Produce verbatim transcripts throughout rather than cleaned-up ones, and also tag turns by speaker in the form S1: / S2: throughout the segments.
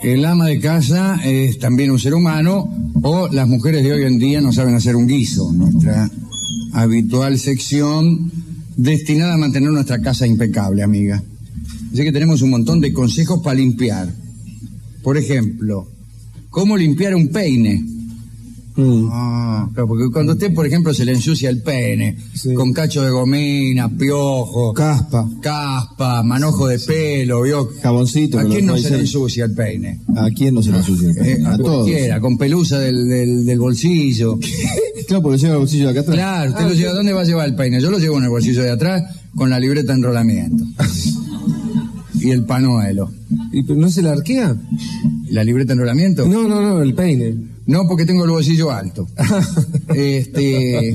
S1: el ama de casa es también un ser humano, o las mujeres de hoy en día no saben hacer un guiso, nuestra habitual sección destinada a mantener nuestra casa impecable, amiga. Así que tenemos un montón de consejos para limpiar. Por ejemplo, ¿cómo limpiar un peine? Mm. Ah, claro, porque cuando usted, por ejemplo, se le ensucia el peine, sí, con cacho de gomina, piojo,
S2: caspa,
S1: caspa, manojo de pelo, ¿vio?
S2: Jaboncito.
S1: ¿A quién no se le ensucia el peine?
S2: ¿A quién no se le ensucia el peine?
S1: Eh, a, a cualquiera, con pelusa del, del, del bolsillo.
S2: Claro, porque lo lleva el bolsillo de acá atrás.
S1: Claro, usted
S2: ah,
S1: lo lleva, ¿dónde va a llevar el peine? Yo lo llevo en el bolsillo de atrás con la libreta de enrolamiento. Y el panuelo.
S2: ¿Y pero no se la arquea?
S1: ¿La libreta de enrolamiento?
S2: No, no, no, el peine.
S1: No, porque tengo el bolsillo alto. este...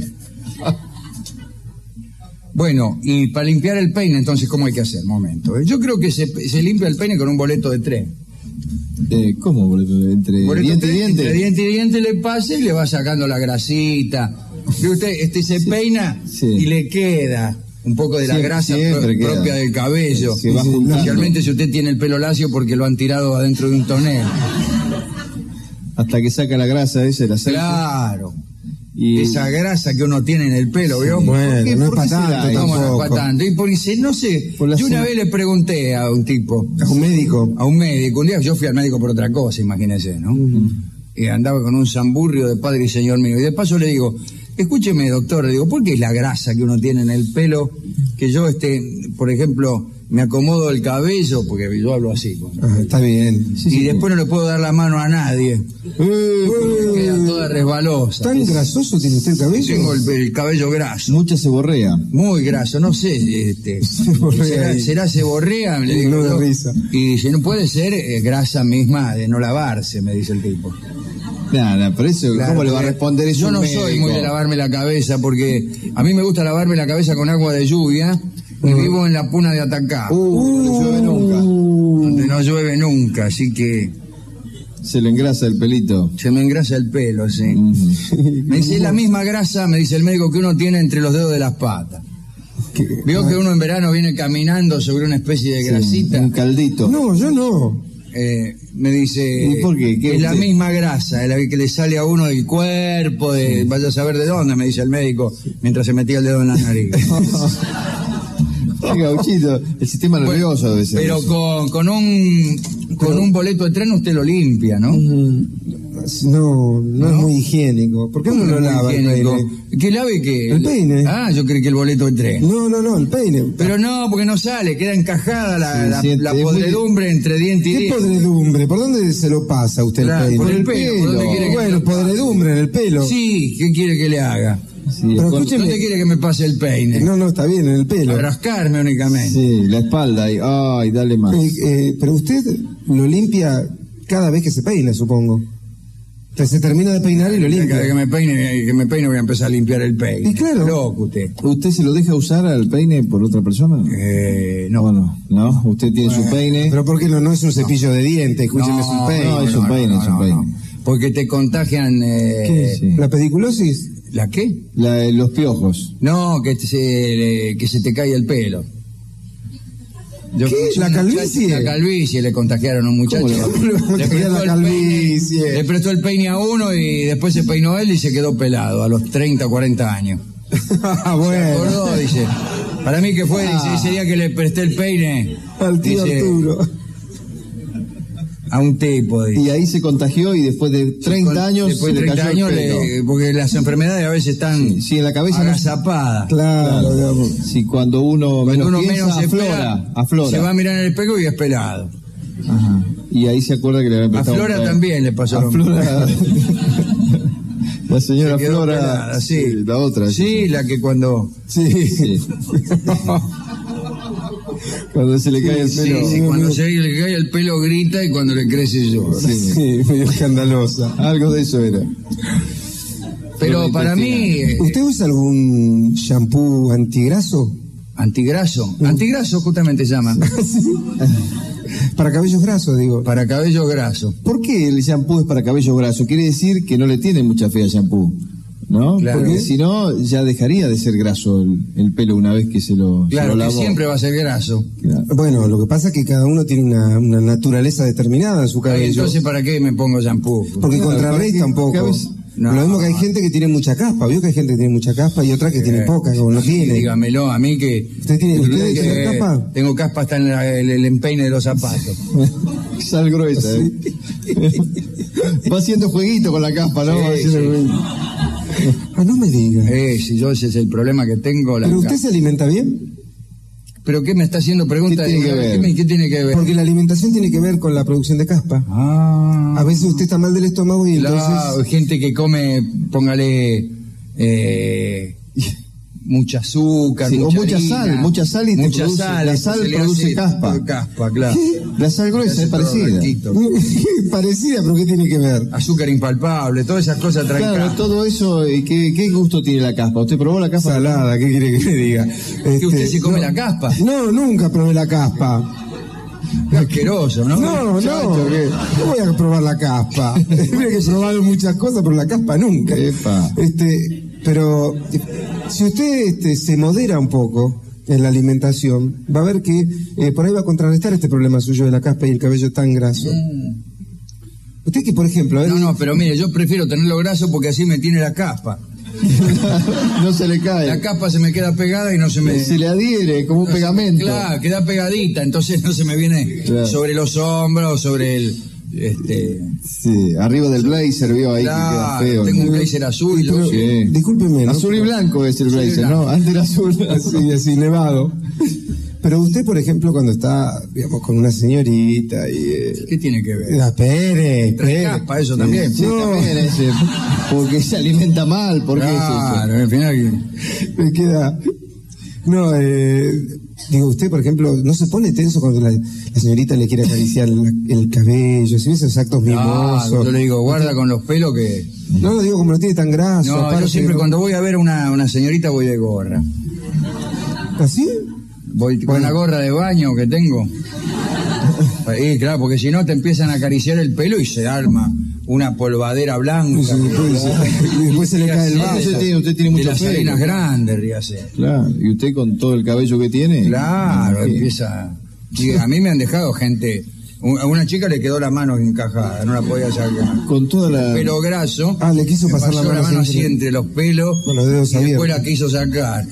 S1: Bueno, y para limpiar el peine, entonces, ¿cómo hay que hacer? Momento. Yo creo que se, se limpia el peine con un boleto de tren.
S2: Eh, ¿Cómo boleto? ¿Entre
S1: boleto
S2: diente y diente?
S1: Entre diente y diente le pasa y le va sacando la grasita. ¿Ve usted? Este se sí, peina sí, y le queda un poco de la siempre, grasa siempre pro, propia del cabello. Sí, sí, especialmente si usted tiene el pelo lacio porque lo han tirado adentro de un tonel.
S2: Hasta que saca la grasa esa, el aceite.
S1: Claro. Y esa grasa que uno tiene en el pelo, ¿vio?
S2: Sí, bueno, no es para tanto,
S1: no, no es para tanto. Y por dice, no sé, yo una cena. vez le pregunté a un tipo.
S2: ¿A un médico?
S1: A un médico. Un día yo fui al médico por otra cosa, imagínese, ¿no? Uh-huh. Y andaba con un zamburrio de padre y señor mío. Y de paso le digo, escúcheme, doctor, le digo, ¿por qué es la grasa que uno tiene en el pelo que yo, este, por ejemplo, me acomodo el cabello, porque yo hablo así? Pues,
S2: ah, está bien.
S1: Sí, y sí, después no le puedo dar la mano a nadie. Uh, queda toda resbalosa.
S2: ¿Tan es, grasoso tiene usted el cabello?
S1: Tengo el, el cabello graso.
S2: Mucha seborrea.
S1: Muy graso, no sé. Este, ¿será, ¿Será seborrea? Le digo,
S2: no de
S1: no,
S2: risa.
S1: Y dice, no puede ser eh, grasa misma de no lavarse, me dice el tipo.
S2: Nada, por eso, claro, ¿cómo le va a responder eso?
S1: Yo no médico? soy muy de lavarme la cabeza, porque a mí me gusta lavarme la cabeza con agua de lluvia. Y uh. vivo en la puna de Atacama.
S2: Uh, uh, no llueve nunca.
S1: Donde no llueve nunca, así que...
S2: Se le engrasa el pelito.
S1: Se me engrasa el pelo, sí. Uh-huh. Me dice, la misma grasa, me dice el médico, que uno tiene entre los dedos de las patas. ¿Qué? ¿Vio ah. que uno en verano viene caminando sobre una especie de grasita?
S2: Sí, un caldito.
S1: No, yo no. Eh, me dice,
S2: ¿y por qué? ¿Qué
S1: es
S2: usted?
S1: La misma grasa, es la que le sale a uno del cuerpo, de, sí. vaya a saber de dónde, me dice el médico, mientras se metía el dedo en la nariz.
S2: Gauchito, el sistema nervioso bueno, debe ser.
S1: Pero con, con un con pero, un boleto de tren usted lo limpia, ¿no?
S2: No, no, no es muy higiénico. ¿Por qué no, no lo lava el peine?
S1: ¿Qué lave qué?
S2: El peine.
S1: Ah, yo creí que el boleto de tren.
S2: No, no, no, el peine.
S1: Pero no, porque no sale, queda encajada la, sí, la, sí, la podredumbre muy... entre diente y
S2: diente. ¿Qué podredumbre? ¿Por dónde se lo pasa usted claro, el peine?
S1: Por el, el pelo. pelo. ¿Por dónde quiere que
S2: bueno, podredumbre en el pelo.
S1: Sí, ¿qué quiere que le haga?
S2: Sí,
S1: pero escúcheme, ¿dónde quiere que me pase el peine?
S2: No, no, está bien, en el pelo.
S1: A rascarme únicamente.
S2: Sí, la espalda y ay, dale más. Eh, eh, pero usted lo limpia cada vez que se peina, supongo. Entonces se termina de peinar y lo limpia.
S1: Cada vez que me peine, que me peine voy a empezar a limpiar el peine.
S2: Y claro.
S1: Loco usted.
S2: ¿Usted se lo deja usar al peine por otra persona?
S1: Eh, no.
S2: Bueno, no, usted tiene bueno, su peine.
S1: Pero ¿por qué no? No es un cepillo no. de dientes, escúcheme, no, es un peine.
S2: No, es un peine, no, no, es un peine. No, no.
S1: Porque te contagian... Eh,
S2: ¿Qué? Sí.
S1: ¿La pediculosis? ¿La qué?
S2: La, los piojos.
S1: No, que se, que se te cae el pelo. Yo
S2: ¿Qué? ¿La calvicie?
S1: La calvicie le contagiaron a un muchacho.
S2: Le, le, prestó
S1: la calvicie? Peine, le prestó el peine a uno y después se peinó él y se quedó pelado a los treinta o cuarenta años.
S2: Bueno.
S1: Se acordó, dice. Para mí que fue ah. dice, ese día que le presté el peine.
S2: Al tío dice, Arturo.
S1: A un tipo. Dice.
S2: Y ahí se contagió y después de treinta años
S1: después de
S2: se
S1: treinta
S2: le cayó
S1: años
S2: el pelo.
S1: Le, porque las enfermedades a veces están
S2: sí, sí, en la cabeza
S1: agazapadas.
S2: Claro, claro. Sí, cuando uno
S1: cuando
S2: menos
S1: uno
S2: piensa,
S1: menos
S2: aflora, aflora.
S1: Se va a mirar en el espejo y es pelado.
S2: Ajá. Y ahí se acuerda que le había prestado.
S1: A Flora también le pasó.
S2: A Flora. La señora Flora,
S1: pelada, sí.
S2: Sí, la otra.
S1: Sí, sí, la que cuando...
S2: Sí, sí. Cuando se le cae el pelo.
S1: Sí, sí, cuando se le cae el pelo grita y cuando le crece llora.
S2: Sí, sí, medio escandalosa. Algo de eso era.
S1: Pero para mí...
S2: ¿Usted usa algún shampoo antigraso?
S1: ¿Antigraso? ¿Mm? Antigraso justamente se llama.
S2: ¿Sí? Para cabellos grasos, digo.
S1: Para cabellos grasos.
S2: ¿Por qué el shampoo es para cabellos grasos? Quiere decir que no le tiene mucha fe al shampoo.
S3: ¿no?
S1: Claro.
S3: Porque si no, ya dejaría de ser graso el, el pelo una vez que se lo
S1: Claro,
S3: se lo
S1: que
S3: lavó.
S1: siempre va a ser graso.
S3: Claro.
S2: Bueno, lo que pasa es que cada uno tiene una, una naturaleza determinada en su cabello.
S1: Entonces, ¿para qué me pongo shampoo?
S2: Porque
S3: Claro,
S2: contrarresta un poco.
S3: cabeza-
S1: No.
S2: Lo mismo que hay gente que tiene mucha caspa. Vio que hay gente que tiene mucha caspa y otra que tiene poca, como no tiene.
S1: Dígamelo a mí que...
S2: ¿Usted tiene, usted
S1: que
S2: tiene caspa?
S1: Tengo caspa hasta en la- el, el empeine de los zapatos.
S3: Sal gruesa, ¿eh? Va haciendo jueguito con la capa, ¿no?
S1: Sí,
S3: Va haciendo
S1: sí.
S3: jueguito.
S2: Ah, no me diga.
S1: Eh, si yo ese es el problema que tengo. La
S2: ¿Pero usted
S1: caspa.
S2: se alimenta bien?
S1: ¿Pero qué me está haciendo preguntas?
S3: ¿Qué tiene que ver?
S1: ¿Qué, me- qué tiene que ver?
S2: Porque la alimentación tiene que ver con la producción de caspa.
S1: Ah,
S2: A veces usted está mal del estómago y
S1: claro,
S2: entonces...
S1: gente que come, póngale... Eh, mucha azúcar,
S3: Sí, o
S1: mucha
S3: mucha
S1: harina,
S3: sal, mucha sal y te
S1: mucha
S3: produce-
S1: sal,
S3: la
S1: esto
S3: sal
S1: se le
S3: produce
S1: hace
S3: caspa.
S1: caspa, claro.
S3: La sal gruesa
S1: Se
S3: es
S1: hace todo
S3: parecida.
S1: rectito.
S2: Parecida, pero ¿qué tiene que ver?
S1: Azúcar impalpable, todas esas cosas traen
S3: Claro,
S1: caspa.
S3: todo eso, ¿y qué, qué gusto tiene la caspa? ¿Usted probó la caspa?
S2: Salada, ¿qué quiere que le diga?
S1: ¿Que usted
S2: Este,
S1: se come
S2: no.
S1: la caspa?
S2: No, nunca probé la caspa.
S1: Qué asqueroso, ¿no?
S2: No, no,
S1: Chacho, ¿qué?
S2: no voy a probar la caspa. Mira que he probado muchas cosas, pero la caspa nunca.
S3: Epa.
S2: Este, pero eh, si usted este, se modera un poco en la alimentación, va a ver que eh, por ahí va a contrarrestar este problema suyo de la caspa y el cabello tan graso. Usted que, por ejemplo, a ver,
S1: No, no, pero mire, yo prefiero tenerlo graso porque así me tiene la caspa.
S3: No se le cae.
S1: La caspa se me queda pegada y no se me...
S3: Se le adhiere como un
S1: no se-
S3: pegamento.
S1: Claro, queda pegadita, entonces no se me viene
S3: Claro.
S1: sobre los hombros, sobre el... Este,
S3: Sí, arriba del blazer vio ahí
S1: claro,
S3: que queda feo.
S1: tengo un
S3: ¿no?
S1: blazer azul.
S2: pero,
S1: yo-
S3: Sí.
S2: discúlpeme, ¿no?
S3: Azul y blanco es el
S1: Azul y
S3: blazer,
S1: blanco.
S3: ¿no? Antes era azul.
S2: Así, así, nevado. Pero usted, por ejemplo, cuando está, digamos, con una señorita y... eh,
S1: ¿Qué tiene que ver?
S2: Ah, espere,
S1: Trae
S2: espere.
S1: caspa eso también.
S3: Sí,
S2: No.
S3: también ese. Porque se alimenta mal, ¿por qué
S1: Claro,
S3: es
S1: al final...
S2: Me queda... No, eh, digo, usted, por ejemplo, no se pone tenso cuando la, la señorita le quiere acariciar el, el cabello, si ves esos actos
S1: Ah,
S2: mimosos.
S1: yo le digo, guarda con los pelos que...
S2: No, lo digo como lo tiene tan graso.
S1: No, yo
S2: aparte,
S1: siempre
S2: ¿no?
S1: cuando voy a ver a una, una señorita voy de gorra.
S2: ¿Así?
S1: Voy con la gorra de baño que tengo. Y claro, porque si no te empiezan a acariciar el pelo y se arma una polvadera blanca.
S2: Y se- después, se- y después se le cae el
S1: Ríase,
S2: vaso.
S3: Usted tiene, usted tiene
S1: de
S3: mucho
S1: las
S3: pelo.
S1: arenas grandes, ríase.
S3: eso? Claro, y usted con todo el cabello que tiene.
S1: Claro,
S3: Sí.
S1: empieza... Y a mí me han dejado gente... un- A una chica le quedó la mano encajada, no la podía sacar.
S3: Con toda la.
S1: Pelo graso.
S2: Ah, le quiso
S1: me
S2: pasar la
S1: pasó
S2: mano
S1: así
S2: entre-
S1: entre los pelos
S2: con los dedos
S1: y después
S2: abiertos.
S1: la quiso sacar.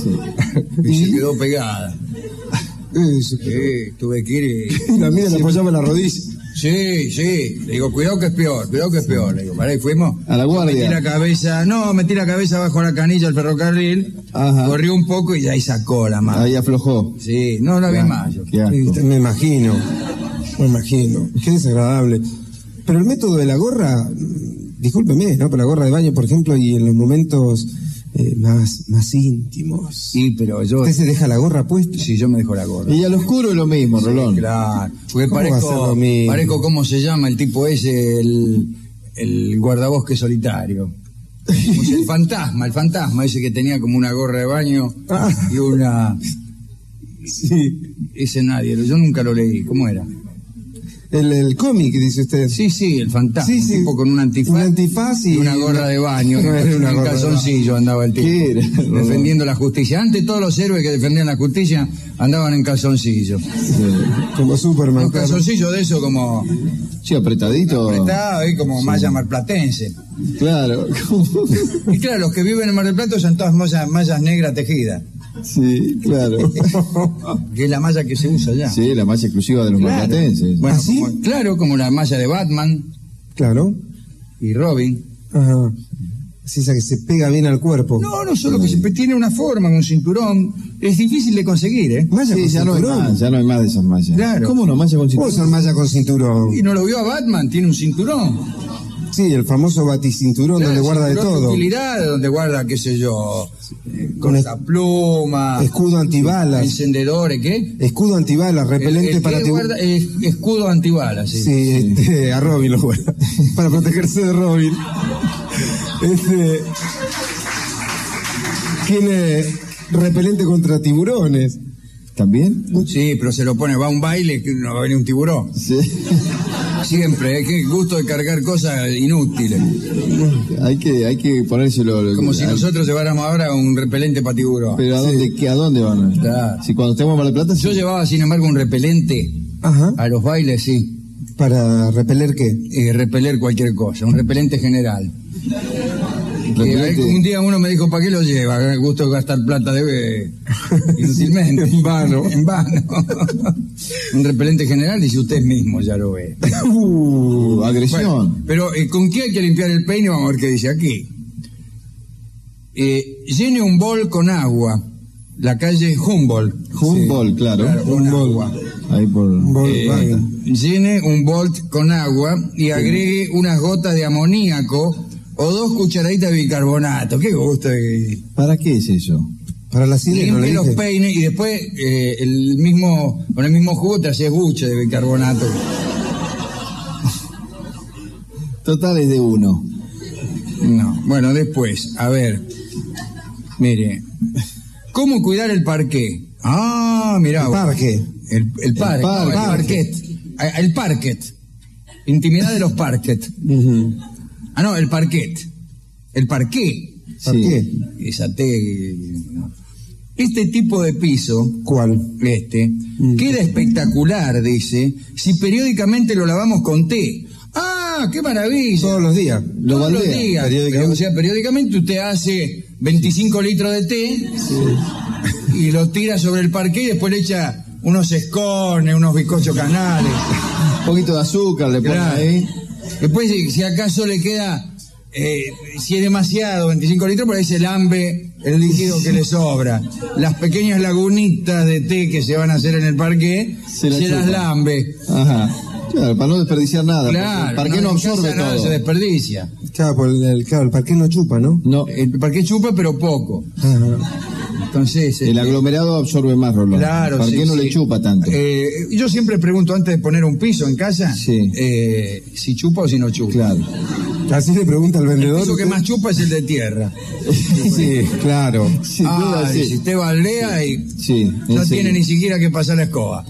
S1: Y se quedó pegada.
S2: Eso.
S1: Sí, tuve que ir y...
S2: Y la mía le apoyaba en la rodilla.
S1: Sí, sí. Le digo, cuidado que es peor, cuidado que es peor. Le digo, para ahí fuimos.
S3: A la
S1: Yo
S3: guardia.
S1: Metí la cabeza, no, metí la cabeza bajo la canilla del ferrocarril,
S3: Ajá.
S1: corrió un poco y ahí sacó la mano.
S3: Ahí aflojó.
S1: Sí, no la vi
S3: Qué
S1: más. yo.
S3: Qué asco.
S2: Sí, me imagino, me imagino. Qué desagradable. Pero el método de la gorra, mm, discúlpeme, ¿no? Pero la gorra de baño, por ejemplo, y en los momentos eh, más, más íntimos.
S1: Sí, pero yo...
S2: ¿Usted se deja la gorra puesta?
S1: Sí, yo me dejo la gorra.
S3: Y al oscuro es lo mismo, Rolón.
S1: Claro, porque
S2: ¿Cómo va a ser
S1: parezco,
S2: lo mismo?
S1: parezco, ¿cómo se llama el tipo ese? El, el guardabosque solitario. O sea, el fantasma, el fantasma ese que tenía como una gorra de baño
S2: Ah.
S1: y una...
S2: Sí.
S1: Ese nadie, yo nunca lo leí, ¿cómo era?
S2: El, el cómic, dice usted.
S1: Sí, sí, el fantasma,
S2: Sí,
S1: un
S2: sí.
S1: tipo con un antifaz,
S2: Un antifaz y-
S1: una gorra de baño,
S2: No, era una
S1: en
S2: gorra de
S1: calzoncillo andaba el tipo,
S3: ¿Qué era?
S1: defendiendo la justicia. Antes todos los héroes que defendían la justicia andaban en calzoncillo.
S2: Como Superman.
S1: Un
S2: claro.
S1: calzoncillo de eso como
S3: Sí, apretadito.
S1: apretado y como malla marplatense.
S3: Claro.
S1: Y claro, los que viven en Mar del Plata son todas mallas, mallas negras tejidas,
S3: Sí, claro.
S1: que es la malla que se usa allá.
S3: Sí, la malla exclusiva de los
S1: Claro.
S3: marplatenses.
S1: Bueno,
S2: ¿Ah, sí?
S1: como- claro, como la malla de Batman
S2: Claro.
S1: y Robin.
S2: Ajá. Así esa que se pega bien al cuerpo.
S1: No, no solo que se tiene una forma, un cinturón. Es difícil de conseguir, ¿eh?
S2: Malla
S3: Sí,
S2: con
S3: ya no hay
S2: cinturón.
S3: más, ya no hay más de esas mallas.
S1: Claro.
S3: ¿Cómo no? Malla con
S2: ¿Cómo
S3: cinturón.
S2: son malla con cinturón?
S1: Y no lo vio a Batman, tiene un cinturón.
S2: Sí, el famoso baticinturón
S1: Claro,
S2: donde guarda de
S1: cinturón
S2: todo.
S1: utilidad, donde guarda, qué sé yo, eh,
S2: Con
S1: cortapluma,
S2: Escudo antibalas.
S1: encendedores, ¿qué?
S2: Escudo antibalas, repelente
S1: El- el
S2: para
S1: que
S2: ti.
S1: guarda, eh, escudo antibalas, sí.
S2: Sí, este, a Robin lo guarda. Para protegerse de Robin. Este, tiene repelente contra tiburones.
S3: ¿También?
S1: Sí, pero se lo pone, va a un baile, que no va a venir un tiburón.
S3: Sí.
S1: Siempre, qué gusto de cargar cosas inútiles.
S3: Hay que, hay que ponérselo.
S1: Como si
S3: al-
S1: nosotros lleváramos ahora un repelente para tiburón.
S3: Pero ¿a dónde, qué, ¿a dónde van?
S1: Claro.
S3: Si cuando estemos en Mar del Plata...
S1: Yo
S3: sí.
S1: llevaba, sin embargo, un repelente
S2: Ajá.
S1: a los bailes, sí.
S2: ¿Para repeler qué?
S1: Eh, repeler cualquier cosa, un repelente general. Que
S3: Repelente-
S1: un día uno me dico, ¿para qué lo lleva? El gusto de gastar plata de inútilmente.
S2: En vano.
S1: En vano. Un repelente general, dice usted mismo, ya lo ve.
S3: Uh, agresión.
S1: Bueno, pero eh, ¿con qué hay que limpiar el peine? Vamos a ver qué dice aquí. Eh, llene un bol con agua. La calle Humboldt.
S3: Humboldt, claro.
S1: Claro, con
S2: Humboldt.
S1: agua.
S3: Ahí por...
S2: Volkswagen.
S1: Eh, llene un bolt con agua y agregue unas gotas de amoníaco o dos cucharaditas de bicarbonato. Qué gusto. de-
S3: ¿Para qué es eso?
S2: Para la sirena,
S1: Limpie
S2: le
S1: los
S2: dije.
S1: peines y después eh, el mismo con el mismo jugo te haces buche de bicarbonato.
S3: Total es de uno.
S1: No, bueno, después, a ver. Mire, ¿cómo cuidar el parqué? Ah, mirá.
S2: El parque.
S1: El, el parque,
S3: parque.
S1: no, el parquet. Ah, El parquet. Intimidad de los parquet.
S2: Ujú.
S1: Ah, no, el parquet. El parqué.
S2: ¿Por
S3: Sí.
S2: qué?
S1: Esa T. Este tipo de piso,
S2: ¿Cuál?
S1: este,
S2: Mm.
S1: queda espectacular, dice, si periódicamente lo lavamos con té. ¡Ah, qué maravilla!
S2: Todos los días.
S3: Lo
S1: Todos los
S3: baldea,
S1: días.
S2: periódicamente.
S1: O sea, periódicamente usted hace veinticinco litros de té y lo tira sobre el parqué y después le echa unos escones, unos bizcochos canales.
S3: Un poquito de azúcar le ponen
S1: Claro.
S3: ahí.
S1: Después, si, si acaso le queda, eh, si es demasiado, veinticinco litros, por ahí se lambe el líquido que le sobra. Las pequeñas lagunitas de té que se van a hacer en el parqué,
S3: Se
S1: se,
S3: la
S1: las
S3: chupa.
S1: lambe.
S3: Ajá. Claro, para no desperdiciar nada.
S1: Claro,
S3: ¿Para qué no
S1: en
S3: absorbe
S1: casa nada
S3: todo?
S1: se desperdicia.
S2: Claro, por el, claro, el parque no chupa, ¿no?
S3: No,
S1: El parqué chupa, pero poco.
S2: Ajá.
S1: Entonces,
S3: el
S1: este,
S3: aglomerado absorbe más, Rolón.
S1: claro,
S3: ¿Para
S1: sí,
S3: qué no
S1: sí.
S3: le chupa tanto?
S1: Eh, yo siempre pregunto antes de poner un piso en casa,
S3: Sí.
S1: eh, si chupa o si no chupa.
S3: Claro.
S2: Así le pregunta al
S1: El
S2: vendedor.
S1: piso que
S2: usted-
S1: más chupa es el de tierra.
S2: Sí, claro.
S3: Sin
S1: Ah,
S3: duda, sí.
S1: si usted baldea y
S3: Sí,
S1: no
S3: en serio.
S1: tiene ni siquiera que pasar la escoba.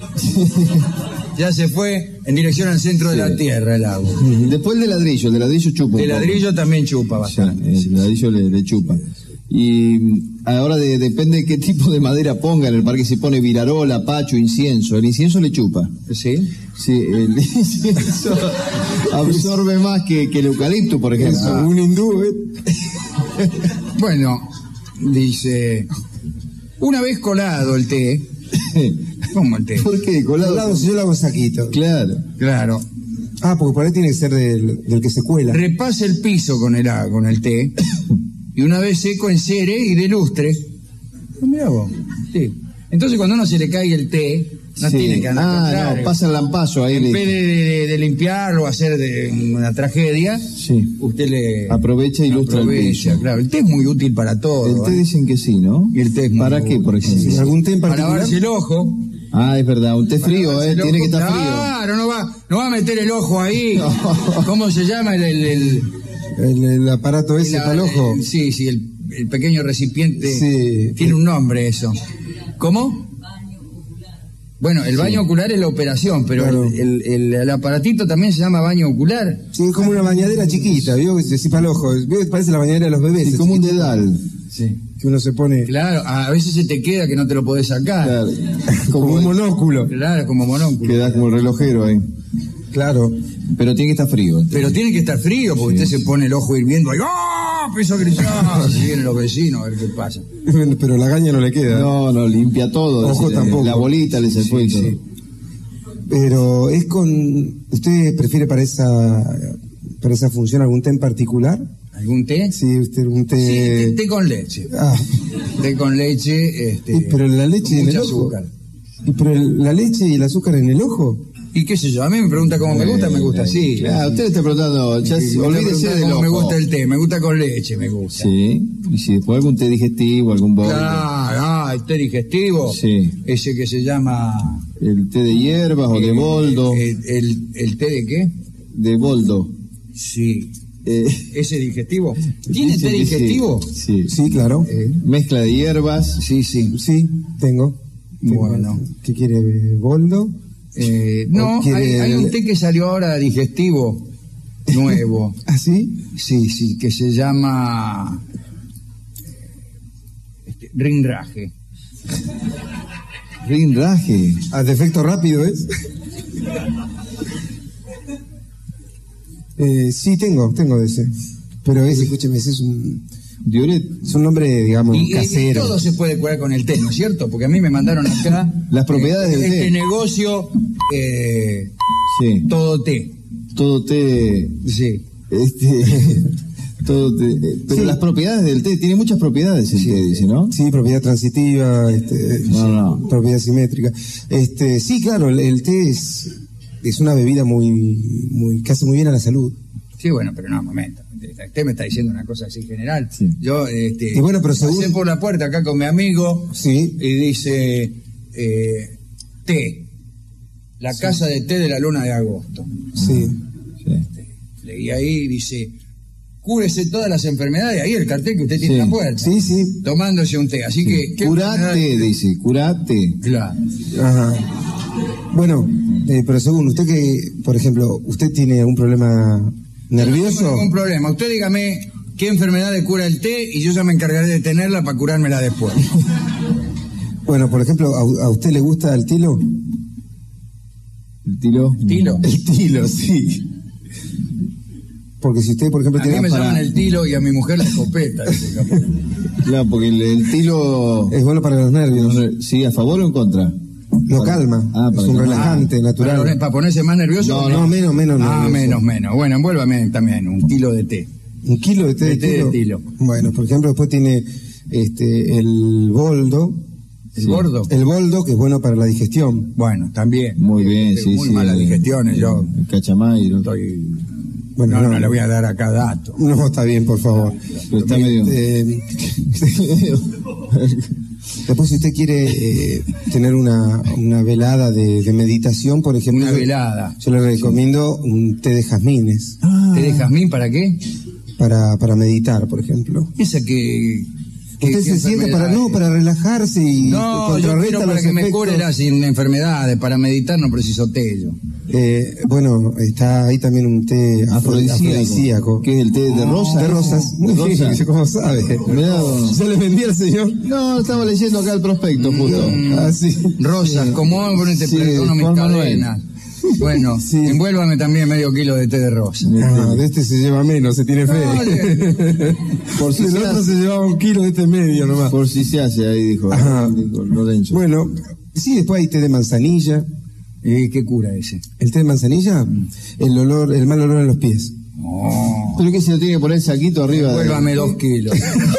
S1: Ya se fue en dirección al centro de la tierra el agua.
S3: Después el de ladrillo, el de ladrillo chupa. un
S1: El
S3: poco.
S1: ladrillo también chupa
S3: Sí,
S1: bastante.
S3: el ladrillo le, le chupa. Y mm, ahora de- depende de qué tipo de madera ponga en el parque. Si pone virarola, pacho, incienso. El incienso le chupa.
S1: ¿Sí?
S3: Sí, el incienso absorbe más que, que el eucalipto, por ejemplo.
S2: Eso, un hindú, ¿eh?
S1: Bueno, dice, una vez colado el té, ¿cómo el té?
S3: ¿Por qué?
S2: Al
S3: Colado.
S2: lado, si yo lo hago saquito.
S3: Claro.
S1: Claro.
S2: Ah, porque por ahí tiene que ser del, del que se cuela.
S1: Repase el piso con el, a- con el té y una vez seco encere y de lustre. Ah, mirá vos. Sí. Entonces cuando a uno se le cae el té, no
S3: Sí.
S1: tiene que andar
S3: Ah,
S1: contrario.
S3: no, pasa el lampazo ahí.
S1: En
S3: le-
S1: vez de, de- de limpiarlo, hacer de una tragedia,
S3: Sí.
S1: usted le
S3: Aprovecha y ilustra el
S1: aprovecha,
S3: piso.
S1: claro. El té es muy útil para todo.
S3: El té
S1: ¿eh?
S3: dicen que sí, ¿no?
S1: Y el té es muy
S3: ¿Para qué, por
S1: útil.
S3: ejemplo?
S2: Sí, ¿algún té en
S1: Para
S2: particular?
S1: lavarse el ojo.
S3: Ah, es verdad, un té frío,
S1: Para
S3: ¿eh?
S1: lavarse el
S3: Tiene que
S1: ojo.
S3: estar frío.
S1: Claro, no va, no va a meter el ojo ahí.
S3: No.
S1: ¿Cómo se llama el, el, el-
S2: El, el aparato ese
S1: la-
S2: para el ojo.
S1: el- sí, sí, el, el pequeño recipiente.
S2: Sí.
S1: Tiene un nombre eso. ¿Cómo? Bueno, el baño ocular es la operación, pero
S2: Claro.
S1: el, el- el- el aparatito también se llama baño ocular.
S2: Sí, es como una bañadera chiquita, ¿vio? Que se para el ojo. ¿Vio? Parece la bañadera de los bebés.
S3: Sí,
S2: esa
S3: como un
S2: chiquita,
S3: dedal.
S1: Sí.
S2: Que uno se pone
S1: Claro, a veces se te queda que no te lo podés sacar.
S3: Claro.
S2: como un
S3: Como
S2: monóculo.
S1: Claro, como monóculo.
S3: queda como el relojero ahí.
S2: Claro.
S3: Pero tiene que estar frío.
S1: Pero tiene que estar frío, porque usted se pone el ojo hirviendo ahí. ¡Oh! Empieza a gritar. Si vienen los vecinos a ver qué pasa.
S2: Pero la gaña no le queda.
S3: No, no, limpia todo.
S2: Ojo
S3: Se-
S2: tampoco.
S3: La bolita le se fue y todo.
S1: sí.
S2: Pero es con... ¿Usted prefiere para esa, para esa función algún té en particular?
S1: ¿Algún té?
S2: Sí, usted un té...
S1: Sí, té, té con leche.
S2: Ah,
S1: Té con leche. Este,
S2: y- pero la leche
S1: con
S2: en el
S1: mucho
S2: ojo.
S1: azúcar.
S2: Y pero el- la leche y el azúcar en el ojo.
S1: Y qué sé yo, a mí me pregunta cómo me gusta, me gusta así.
S3: Claro, usted le está preguntando, ya,
S1: Y me
S3: olvídese
S1: pregunta
S3: del
S1: cómo
S3: ojo.
S1: me gusta el té, me gusta con leche, me gusta.
S3: Sí, y si después algún té digestivo, algún bol,
S1: Claro, ah, el té digestivo.
S3: Sí.
S1: Ese que se llama...
S3: el té de hierbas o de
S1: eh,
S3: boldo,
S1: El, el, el té de qué?
S3: de boldo.
S1: Sí.
S3: Eh,
S1: ¿Ese digestivo? ¿Tiene
S3: dice
S1: té
S3: que sí,
S1: digestivo?
S3: Sí.
S2: Sí, claro.
S1: Eh,
S3: Mezcla de hierbas.
S1: sí, sí.
S2: Sí, tengo. Tengo.
S1: Bueno.
S2: ¿Qué quiere? ¿Boldo?
S1: Eh, no,
S2: quiere-
S1: hay, hay un té que salió ahora digestivo, nuevo.
S2: ¿Ah, sí?
S1: Sí, sí, que se llama este, Rinraje.
S3: Rinraje.
S2: A defecto rápido, ¿es? eh, sí, tengo, tengo de ese. Pero ese, escúcheme, ese es un,
S3: Dioret.
S2: es un nombre, digamos,
S1: Y, y- y
S2: casero.
S1: todo se puede curar con el té, ¿no es cierto? Porque a mí me mandaron acá
S3: Las propiedades
S1: eh,
S3: del
S1: este
S3: té.
S1: negocio, eh,
S3: Sí.
S1: todo té.
S3: Todo té.
S1: Sí.
S3: Este. Todo té. eh, Pero
S2: Sí.
S3: las propiedades del té, tiene muchas propiedades el té, dice, ¿no?
S2: Sí, propiedad transitiva, este,
S3: No,
S2: sí,
S3: no.
S2: propiedad simétrica. Este, sí, claro, el, el té es, es una bebida muy, muy, que hace muy bien a la salud.
S1: Sí, bueno, pero no, un momento. Usted me está diciendo una cosa así general.
S3: Sí.
S1: Yo, este,
S2: Y bueno, pero
S1: pasé
S2: según-
S1: por la puerta acá con mi amigo
S2: Sí.
S1: y dice, eh, té, la casa de té de la luna de agosto.
S2: Sí.
S3: Sí.
S1: Leí ahí y dice, cúrese todas las enfermedades. Ahí el cartel que usted tiene
S3: Sí.
S1: en la puerta.
S2: Sí, sí.
S1: Tomándose un té. Así que... ¿qué
S3: Curate,
S1: enfermedad-
S3: dice, curate.
S1: Claro.
S2: Ajá. Bueno, eh, pero según usted que, por ejemplo, usted tiene algún problema
S1: No
S2: nervioso.
S1: tengo ningún problema. Usted dígame qué enfermedad le cura el té y yo ya me encargaré de tenerla para curármela después.
S2: Bueno, por ejemplo, ¿a, a usted le gusta el tilo?
S3: El tilo.
S1: ¿Tilo?
S2: El tilo, sí. Porque si usted, por ejemplo,
S1: A mí
S2: tiene...
S1: me
S3: para-
S1: llaman el tilo y a mi mujer la escopeta. dice, capaz.
S3: Claro, porque el, el tilo.
S2: Es bueno para los nervios.
S3: Sí, ¿a favor o en contra?
S2: Lo
S3: Para-
S2: calma.
S3: Ah,
S2: es
S3: para
S2: un
S3: calmar.
S2: relajante
S1: Para,
S2: natural.
S1: los- para ponerse más nervioso.
S2: No, no, menos, menos
S1: Ah,
S2: nervioso.
S1: menos, menos. Bueno, envuélvame también un kilo de té.
S2: Un kilo de té de,
S1: De té de
S2: tilo.
S1: tilo.
S2: Bueno, por ejemplo, después tiene este el boldo.
S1: ¿El
S3: Sí.
S1: gordo?
S2: El boldo, que es bueno para la digestión.
S1: Bueno, también.
S3: Muy bien,
S1: Tengo
S3: sí,
S1: muy
S3: sí.
S1: malas
S3: el-
S1: digestiones, yo
S3: El cachamairo.
S1: estoy...
S2: Bueno,
S1: no,
S2: no.
S1: no le voy a dar acá datos.
S2: No, está bien, por favor.
S3: Pero está medio.
S2: Eh, después, si usted quiere eh, tener una, una velada de, de meditación, por ejemplo,
S1: Una
S2: yo-
S1: velada.
S2: yo le recomiendo un té de jazmines
S1: ¿Té de jazmín para qué?
S2: para, para meditar, por ejemplo.
S1: Esa que... que-
S2: Usted
S1: que
S2: se sienta
S1: enfermedad
S2: para no
S1: es.
S2: para relajarse y
S1: No, yo
S2: contrarresta
S1: quiero para
S2: los
S1: que me
S2: efectos.
S1: cure las in- enfermedades. Para meditar no preciso té yo.
S2: Eh, bueno, está ahí también un té
S3: Afrodisíaco.
S2: afrodisíaco.
S3: ¿Qué es el té de rosa?
S2: De rosas.
S3: De rosa.
S2: ¿Cómo sabe?
S3: Mirá vos.
S2: ¿Se le vendía al señor?
S3: No, estaba leyendo acá el prospecto, justo.
S2: Ah, sí.
S1: Rosas, como ponete
S3: Sí,
S1: perdono mis
S3: Juan Manuel.
S1: cadenas. Bueno,
S2: Sí.
S1: envuélvame también medio kilo de té de rosa.
S2: Ah, de este se lleva menos, se tiene fe.
S3: Por si
S2: Del
S3: se
S2: otro
S3: hace.
S2: se llevaba un kilo de este medio nomás.
S3: Por si se hace, ahí dijo,
S2: Ajá.
S3: dijo Lorenzo.
S2: Bueno, sí, después hay té de manzanilla.
S1: ¿Y qué cura ese?
S2: El té de manzanilla, el olor, el mal olor en los pies.
S1: Oh,
S3: Pero que se lo tiene que poner el saquito arriba. de-
S1: envuélvame dos kilos.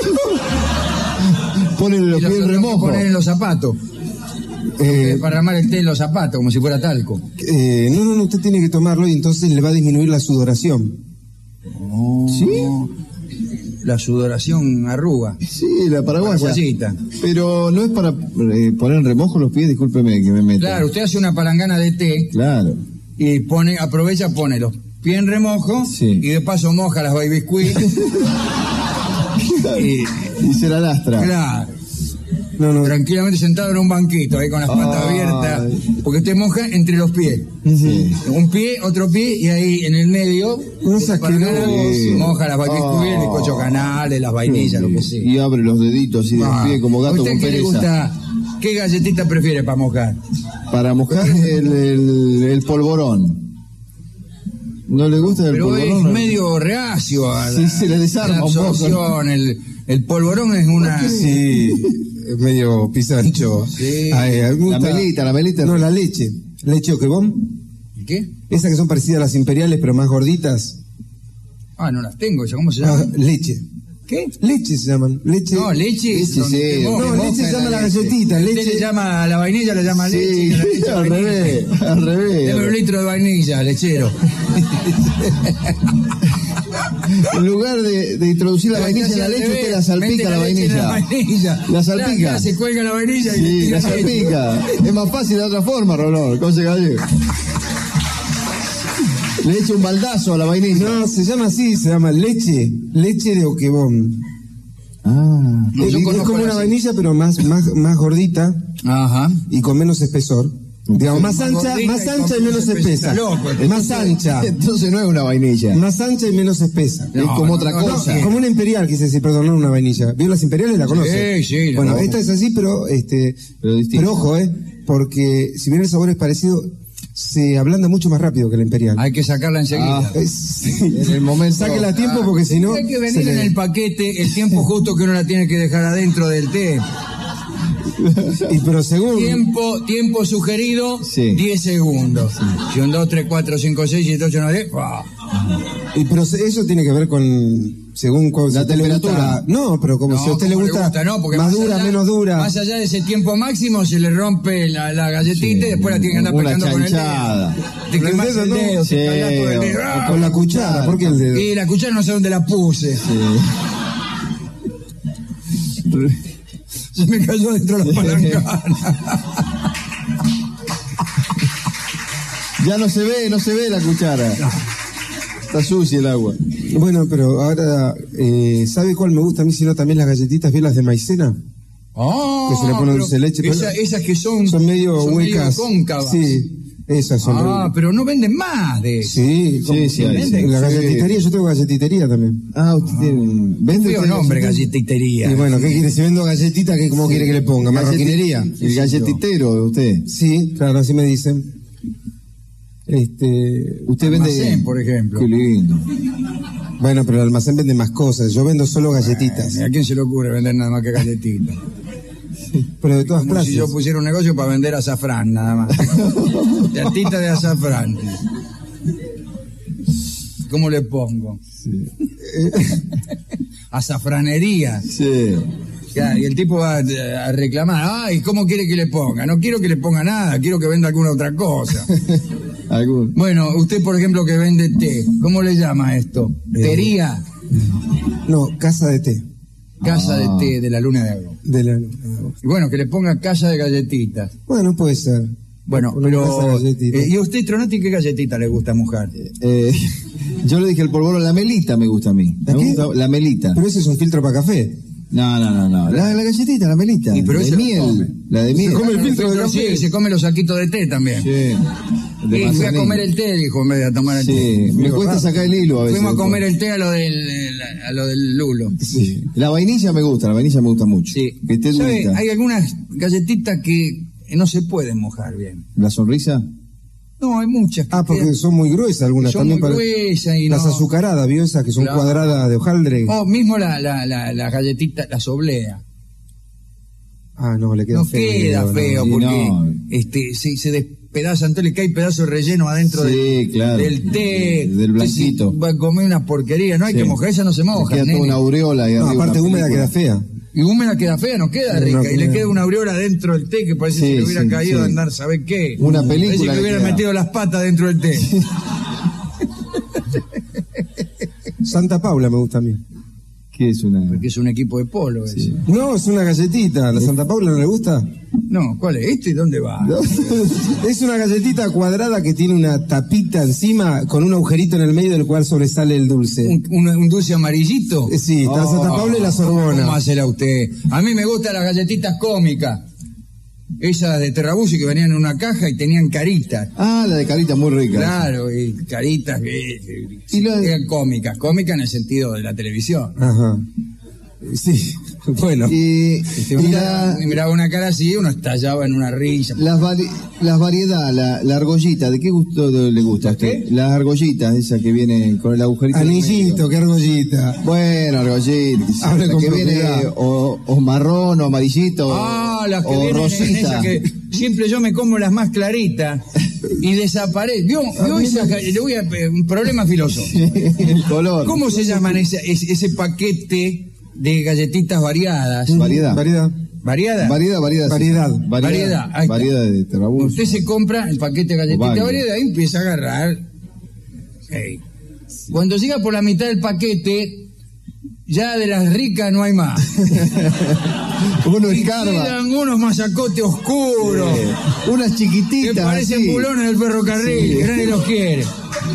S3: Ponele los
S1: Y
S3: pies en
S1: tengo que
S3: remojo.
S1: poner en los zapatos.
S2: Eh,
S1: Para armar el té en los zapatos, como si fuera talco.
S2: eh, no, no, no, usted tiene que tomarlo y entonces le va a disminuir la sudoración.
S1: ¿Sí? La sudoración arruga.
S3: Sí, la paraguaya.
S1: Paraguayita.
S3: Pero no es para eh, poner en remojo los pies, discúlpeme que me meta.
S1: Claro, usted hace una palangana de té
S3: Claro.
S1: y pone, aprovecha, pone los pies en remojo
S3: Sí.
S1: y de paso moja las baby biscuit. y,
S3: Y se la lastra.
S1: claro,
S2: No, no.
S1: tranquilamente sentado en un banquito, ahí con las patas
S3: Ay.
S1: abiertas, porque usted moja entre los pies.
S3: Sí.
S1: Un pie, otro pie, y ahí en el medio,
S2: No
S1: de
S2: seas
S1: la palangana,
S3: asqueroso.
S1: moja las baby biscuit,
S3: Ah.
S1: el bizcocho canales, las vainillas, lo que sea.
S3: Y abre los deditos así de
S1: Ah,
S3: pie como
S1: ¿a
S3: gato
S1: usted
S3: con
S1: qué le
S3: pereza.
S1: gusta? ¿Qué galletita prefiere para mojar?
S3: Para mojar el, el, el polvorón. ¿No le gusta el
S1: Pero es
S3: polvorón?
S1: medio reacio a la,
S3: Sí, se le desarma
S1: a la
S3: un poco.
S1: absorción. El, el polvorón es una...
S2: Sí, es medio pisancho.
S1: Sí.
S2: Ay, a mí me
S3: La
S2: gusta-
S3: melita, la melita.
S2: No, la leche. Leche o cremón.
S1: ¿Qué?
S2: Esas que son parecidas a las imperiales, pero más gorditas.
S1: Ah, no las tengo. ¿Eso cómo se
S2: Ah,
S1: llama?
S2: leche.
S1: ¿Qué?
S2: Leche se llaman. Leche.
S1: No, leche. es
S3: Leche,
S1: donde
S3: sí.
S1: te mojas,
S2: No,
S1: mojas
S2: leche se llama la
S1: leche.
S2: galletita,
S1: Usted
S2: leche-
S1: le llama a la vainilla, le llama leche. y a la leche
S3: Sí, al
S1: vainilla.
S3: revés, al
S1: Deme un
S3: revés.
S1: litro de vainilla, lechero.
S3: En lugar de, de introducir la vainilla en la leche, usted la salpica la vainilla.
S1: La vainilla.
S3: La salpica.
S1: Claro, se cuelga la vainilla y le
S3: Sí,
S1: tira
S3: la
S1: leche.
S3: salpica. Es más fácil de otra forma, Rolón. ¿Cómo se gallego? Le echa un baldazo a la vainilla.
S2: No, se llama así, se llama leche. Leche de oquebón.
S3: Ah.
S1: No,
S2: Es,
S1: yo
S2: es
S1: conozco
S2: como
S1: la
S2: una
S1: así.
S2: vainilla, pero más, más, más gordita
S1: Ajá.
S2: y con menos espesor. Digamos, más
S1: Más
S2: ancha,
S1: gordita
S2: más
S1: y
S2: ancha y
S1: con-
S2: menos
S1: está
S2: espesa.
S1: loco,
S2: Más ancha.
S3: Entonces no es una vainilla.
S2: Más ancha y menos espesa.
S3: es como
S1: no,
S3: otra
S1: no, no,
S3: cosa.
S1: no.
S2: Como una imperial, quise decir, perdón, no una vainilla. ¿Vio las imperiales? ¿La conoce?
S1: Sí, sí, la
S2: Bueno,
S1: conozco.
S2: esta es así, pero este,
S3: Pero distinto.
S2: pero ojo, eh, porque si bien el sabor es parecido, se ablanda mucho más rápido que la imperial.
S1: Hay que sacarla enseguida.
S3: Ah.
S2: Es- sí.
S3: En el momento.
S2: Sáquela a tiempo porque si no.
S1: Hay que
S2: se
S1: venir
S2: le-
S1: en el paquete el tiempo justo que uno la tiene que dejar adentro del té.
S2: Y pero según.
S1: Tiempo, tiempo sugerido,
S3: Sí.
S1: diez segundos. Si un dos, tres, cuatro, cinco, seis, siete, ocho, nueve, diez. ¡ah!
S2: Y pero se- eso tiene que ver con. Según cu- si
S3: La
S2: a usted le
S3: temperatura.
S2: gusta- No, pero como
S1: No,
S2: si a usted le
S1: ¿cómo
S2: gusta,
S1: no, porque
S2: más
S1: más
S2: dura,
S1: allá-
S2: menos dura.
S1: Más allá de ese tiempo máximo se le rompe la, la galletita y después la tiene que andar
S3: Una
S1: pegando con el
S3: chanchada.
S1: dedo. Te
S2: Con el
S1: quemás
S2: dedo,
S1: el
S2: ¿no?
S1: dedo,
S3: Sí,
S1: te calás todo el dedo.
S3: o-
S1: ¡Ah!
S2: Con la cuchara, ¿por qué el dedo?
S1: Y la cuchara no sé dónde la puse. Se me cayó dentro de la palancana.
S3: Ya no se ve, no se ve la cuchara. Está sucia el agua.
S2: Bueno, pero ahora, eh, ¿sabe cuál me gusta a mí? Sino también las galletitas, ¿vio las de maicena?
S1: Oh,
S2: Que se le pone
S1: pero
S2: dulce de leche, pero-
S1: esa- esas que son,
S2: Son medio
S1: son medio
S2: huecas.
S1: cóncavas.
S2: Sí, esas son.
S1: Ah, pero no venden más de eso.
S2: Sí, como-
S3: sí, hay,
S2: en
S3: sí.
S2: la
S3: Sí.
S2: galletitería, yo tengo galletitería también.
S3: Ah, usted tiene. ¿Vende
S1: Feo
S3: usted
S1: nombre,
S3: galletita?
S1: galletitería.
S2: Y bueno, ¿qué quiere? Si vendo galletita, ¿qué, ¿cómo quiere que le ponga? ¿Marroquinería?
S3: El galletitero, usted.
S2: Sí, claro, así me dicen. Este,
S3: Usted vende.
S1: Almacén, por ejemplo.
S3: Qué lindo.
S2: bueno, pero el almacén vende más cosas. Yo vendo solo galletitas,
S1: ¿A quién se le ocurre vender nada más que galletitas?
S2: pero de todas
S1: Como
S2: clases.
S1: si yo pusiera un negocio para vender azafrán, nada más. Tartita de azafrán. ¿Cómo le pongo? Azafranería.
S3: Sí.
S1: Claro, y el tipo va a, a reclamar, ay, ¿cómo quiere que le ponga? No quiero que le ponga nada, quiero que venda alguna otra cosa.
S3: Algún.
S1: Bueno, usted, por ejemplo, que vende té, ¿cómo le llama esto? Tería,
S2: No, casa de té.
S1: casa
S3: Ah.
S1: de té de la luna de agua.
S2: De la...
S1: Y bueno, que le ponga casa de galletitas.
S2: Bueno, puede ser.
S1: Bueno,
S2: Una casa de
S1: pero...
S2: galletitas.
S1: eh, ¿Y a usted, Tronati, qué galletita le gusta mojar?
S3: Eh, yo le dije el polvorón, la melita me gusta a mí.
S2: ¿La
S3: Me
S2: qué?
S3: gusta la melita.
S2: Pero ese es un filtro para café.
S3: No, no, no, no. La, la galletita, la melita.
S1: Y pero
S3: de
S1: ese lo
S3: miel.
S1: come.
S3: La de miel.
S2: come el filtro de
S1: Pero
S2: café.
S1: sí, se come los saquitos de té también.
S3: Sí. De
S1: Y fui a
S3: manzanilla.
S1: comer el té, dijo, en vez de a tomar el té.
S3: Sí, me cuesta sacar el hilo a veces.
S1: Fuimos a comer el té a lo del, a lo del lulo.
S3: Sí. La vainilla me gusta, la vainilla me gusta mucho.
S1: Sí.
S3: Que esté
S1: ¿Sabe?
S3: durita.
S1: Hay algunas galletitas que no se pueden mojar bien.
S3: La sonrisa.
S1: No, hay muchas que
S2: Ah, porque
S1: quedan-
S2: son muy gruesas algunas
S1: son
S2: también.
S1: muy
S2: para...
S1: gruesas y
S2: Las
S1: no...
S2: azucaradas, ¿vio? Esas que son
S1: Claro.
S2: cuadradas de hojaldre.
S1: Oh, mismo la, la, la, la galletita, la soblea.
S2: Ah, no, le queda
S1: No
S2: feo.
S1: queda
S2: no.
S1: feo
S3: y
S1: porque
S3: no.
S1: este, se, se despedaza, entonces le cae pedazo de relleno adentro
S3: Sí,
S1: del,
S3: claro.
S1: del té.
S3: Del blanquito.
S1: Entonces, va a comer una porquería, no hay
S3: Sí.
S1: que mojar, esa no se
S3: Le
S1: moja.
S3: queda toda
S1: nene.
S3: una aureola y
S2: No,
S3: arriba
S2: aparte
S3: una
S2: húmeda
S3: película.
S2: queda fea.
S1: Y húmeda queda fea, no queda
S2: No,
S1: rica.
S2: no
S1: y le
S2: queda.
S1: queda una aureola dentro del té que parece
S3: Sí,
S1: que le hubiera
S3: sí,
S1: caído
S3: sí.
S1: a andar, ¿sabe qué?
S3: Una película
S1: Parece que
S3: le
S1: le hubieran
S3: queda.
S1: metido las patas dentro del té.
S2: Santa Paula me gusta a mí.
S3: ¿Qué es una?
S1: Porque es un equipo de polo ese.
S2: No, es una galletita. ¿La Santa Paula no le gusta?
S1: No, ¿cuál es? ¿Este y dónde va?
S2: Es una galletita cuadrada que tiene una tapita encima con un agujerito en el medio del cual sobresale el dulce.
S1: ¿Un, un, un dulce amarillito?
S2: Eh, Sí, está la
S1: Oh,
S2: Santa Paula y la
S1: ¿Cómo
S2: Sorbona.
S1: hacerla usted? A mí me gustan las galletitas cómicas. Esas de Terrabusi que venían en una caja y tenían caritas.
S3: Ah, la de carita muy rica.
S1: Claro, y caritas que
S3: Y lo-
S1: eran cómicas. Cómicas en el sentido de la televisión.
S2: Ajá. Sí, bueno.
S3: Y,
S1: Este,
S3: y
S1: uno
S3: la,
S1: miraba una cara así, uno estallaba en una risa.
S3: las, vari- las variedades, la, la argollita, ¿de qué gusto de- le gusta a usted?
S1: ¿Qué?
S3: Las argollitas, esa que viene con el agujerito. en el
S2: Anillito,
S3: medio.
S2: qué argollita.
S3: Bueno, argollita.
S2: Hable
S3: La
S2: con
S3: que viene
S2: propiedad.
S3: o, o marrón o amarillito
S1: Ah, las que
S3: o
S1: vienen en
S3: rosita.
S1: esa que siempre yo me como las más claritas y desaparece. ¿Vio? ¿Vio esa ga- le voy a un problema filosófico.
S3: El color.
S1: ¿Cómo se llaman ese, ese, ese paquete de galletitas variadas?
S3: Variedad.
S2: Variedad.
S1: ¿Variadas?
S3: Variedad, variedad. sí.
S2: Variedad.
S1: Variedad, ahí está.
S3: Variedad de Terrabús.
S1: Usted se compra el paquete de galletitas
S3: Ovalio.
S1: variedad y empieza a agarrar. Ey. Cuando llega por la mitad del paquete, ya de las ricas no hay más.
S3: Uno
S1: Y
S3: escarba.
S1: quedan unos masacotes oscuros.
S3: Eh, unas
S1: Que
S3: chiquititas.
S1: parecen
S3: así.
S1: bulones del ferrocarril,
S3: Sí.
S1: que nadie los quiere.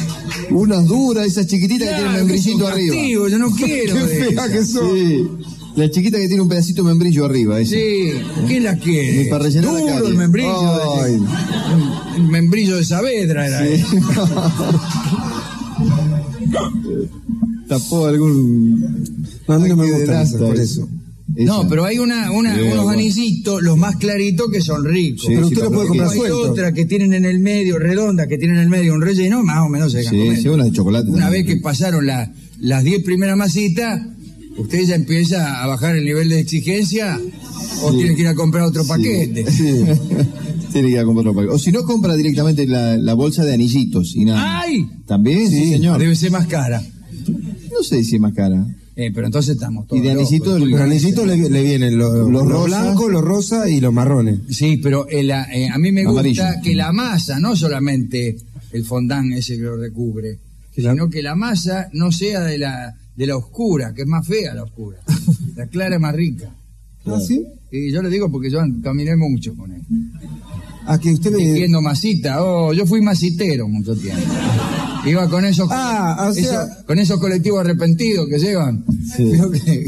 S3: Unas duras, esas chiquititas que tienen
S1: Claro,
S3: membrillito
S1: que es un
S3: arriba.
S1: castigo, yo no quiero
S2: Qué
S1: de
S2: fea
S1: esas.
S2: que son.
S3: Sí. La chiquita que tiene un pedacito de membrillo arriba, esa.
S1: Sí, ¿quién la quiere?
S3: Ni para rellenar la
S1: Duro
S3: calle.
S1: el membrillo.
S3: Ay.
S1: El, el membrillo de Saavedra era.
S3: Sí.
S1: ese.
S3: Tapó algún...
S2: No, a mí no me
S3: Ay, qué
S2: gusta
S3: denasta,
S2: esa, por
S3: esa.
S2: eso.
S3: Esa.
S1: No, pero hay una, una,
S3: Sí,
S1: unos
S3: bueno.
S1: anillitos, los más claritos, que son ricos.
S3: Sí,
S2: Pero
S3: sí,
S2: usted lo
S3: para
S2: puede
S3: lo que
S2: comprar
S1: Hay
S2: suelto.
S1: otras que tienen en el medio, redondas, que tienen en el medio un relleno, más o menos se dejan
S3: Sí,
S1: comer.
S3: sí, una de chocolate
S1: Una
S3: también.
S1: vez que pasaron la- las diez primeras masitas, usted ya empieza a bajar el nivel de exigencia o
S3: Sí.
S1: tiene que ir a comprar otro
S3: Sí.
S1: paquete.
S3: Sí. Tiene que ir a comprar otro paquete. O si no, compra directamente la, la bolsa de anillitos y nada.
S1: ¡Ay!
S3: También, sí,
S2: Sí,
S3: señor.
S1: Debe ser más cara.
S3: No sé si es más cara.
S1: Eh, pero entonces estamos todos
S3: Y de
S1: locos.
S3: anillito el-
S2: Los anillitos le, le vienen los,
S3: Los
S2: los
S3: rosas.
S2: blancos, los rosas y los marrones.
S1: Sí, pero el, eh, a mí me gusta
S3: Amarillo.
S1: que la masa, no solamente el fondant ese que lo recubre, sino que la masa no sea de la de la oscura, que es más fea la oscura. La clara es más rica.
S2: ¿Ah, sí?
S1: Y yo le digo porque yo caminé mucho con él.
S2: A que usted me...
S1: Viendo masita. Oh, yo fui masitero mucho tiempo. Iba con esos,
S2: Ah, o sea-
S1: esos- con esos colectivos arrepentidos que llevan.
S3: Sí.
S1: Creo que-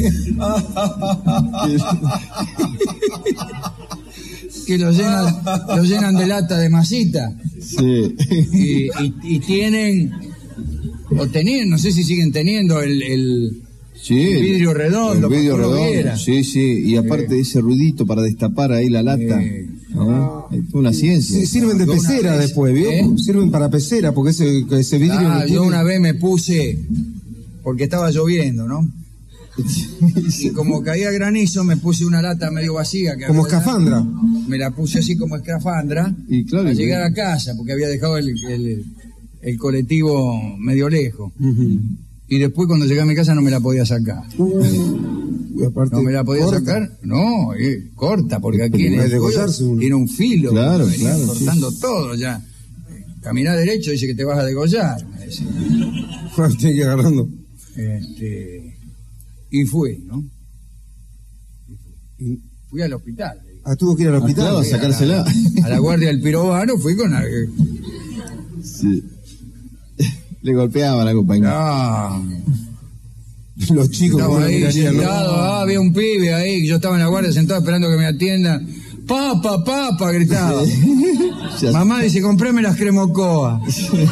S1: que lo llenan, lo llenan de lata de masita.
S3: Sí.
S1: Y, y- y tienen, o tenían, no sé si siguen teniendo el, el-
S3: Sí,
S1: El vidrio redondo,
S3: el vidrio
S1: para que uno
S3: redondo,
S1: viera.
S3: sí, sí, y aparte
S1: Eh.
S3: ese ruidito para destapar ahí la lata,
S1: Eh.
S3: ¿no? Es una ciencia.
S2: Sí, sirven de
S1: Yo una
S2: pecera
S1: vez-
S2: después, ¿vio?
S1: ¿Eh?
S2: Sirven para pecera porque ese, ese vidrio
S1: Ah,
S2: que
S1: yo
S2: tiene-
S1: una vez me puse, porque estaba lloviendo, ¿no? Y como caía granizo, me puse una lata medio vacía. Que
S2: como
S1: había-
S2: escafandra.
S1: Me la puse así como escafandra
S3: Y claro,
S1: a
S3: y-
S1: llegar a casa, porque había dejado el, el- el colectivo medio lejos.
S2: Ujú.
S1: Y después cuando llegué a mi casa no me la podía sacar.
S2: Y aparte,
S1: ¿No me la podía
S2: corta.
S1: sacar? No, eh, corta, porque aquí en
S2: Puede
S1: el
S2: degollarse
S1: cuello
S2: uno.
S1: tiene un filo.
S3: Claro,
S1: venía
S3: claro,
S1: cortando todo ya. Eh, Caminá derecho, dice que te vas a degollar. Me dice.
S2: Tiene que agarrando.
S1: Este, y fui, ¿no?
S2: Y-
S1: Fui al hospital. le digo.
S2: Ah, tuvo que ir al hospital.
S3: claro, a
S1: Fui a la-
S3: sacársela.
S1: A la guardia del pirobano fui con la...
S3: Sí. Le golpeaban a la compañía.
S1: No,
S2: Los chicos
S1: estaba
S2: como
S1: ahí
S2: mirarían, ¿no?
S1: sentado, ah, había un pibe ahí, yo estaba en la guardia sentado esperando que me atiendan. Papa, papa, gritaba.
S3: Ya-
S1: Mamá dice, comprame las cremocoa.